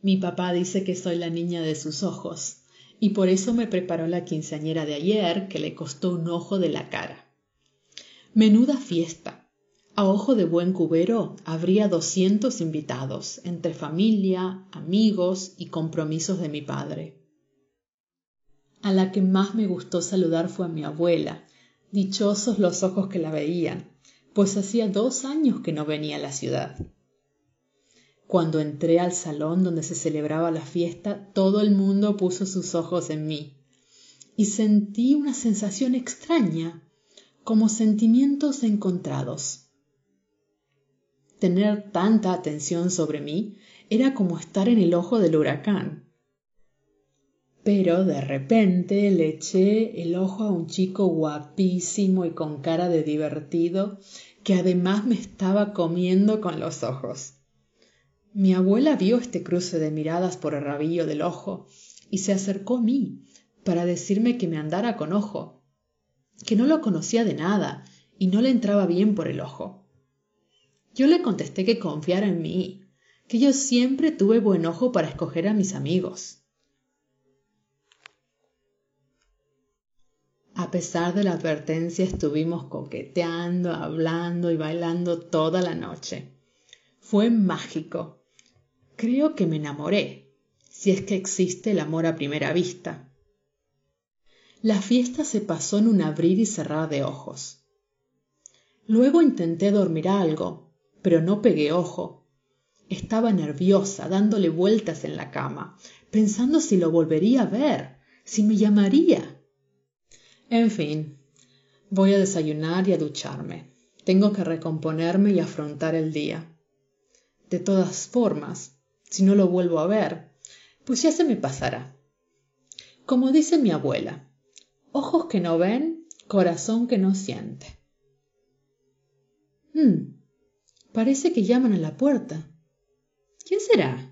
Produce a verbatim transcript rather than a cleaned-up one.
Mi papá dice que soy la niña de sus ojos, y por eso me preparó la quinceañera de ayer, que le costó un ojo de la cara. Menuda fiesta. A ojo de buen cubero habría doscientos invitados, entre familia, amigos y compromisos de mi padre. A la que más me gustó saludar fue a mi abuela. Dichosos los ojos que la veían, pues hacía dos años que no venía a la ciudad. Cuando entré al salón donde se celebraba la fiesta, todo el mundo puso sus ojos en mí, y sentí una sensación extraña, como sentimientos encontrados. Tener tanta atención sobre mí era como estar en el ojo del huracán. Pero de repente le eché el ojo a un chico guapísimo y con cara de divertido, que además me estaba comiendo con los ojos. Mi abuela vio este cruce de miradas por el rabillo del ojo y se acercó a mí para decirme que me andara con ojo, que no lo conocía de nada y no le entraba bien por el ojo. Yo le contesté que confiara en mí, que yo siempre tuve buen ojo para escoger a mis amigos. A pesar de la advertencia, estuvimos coqueteando, hablando y bailando toda la noche. Fue mágico. Creo que me enamoré, si es que existe el amor a primera vista. La fiesta se pasó en un abrir y cerrar de ojos. Luego intenté dormir algo, pero no pegué ojo. Estaba nerviosa, dándole vueltas en la cama, pensando si lo volvería a ver, si me llamaría. En fin, voy a desayunar y a ducharme. Tengo que recomponerme y afrontar el día. De todas formas, si no lo vuelvo a ver, pues ya se me pasará. Como dice mi abuela, ojos que no ven, corazón que no siente. Hmm, parece que llaman a la puerta. ¿Quién será?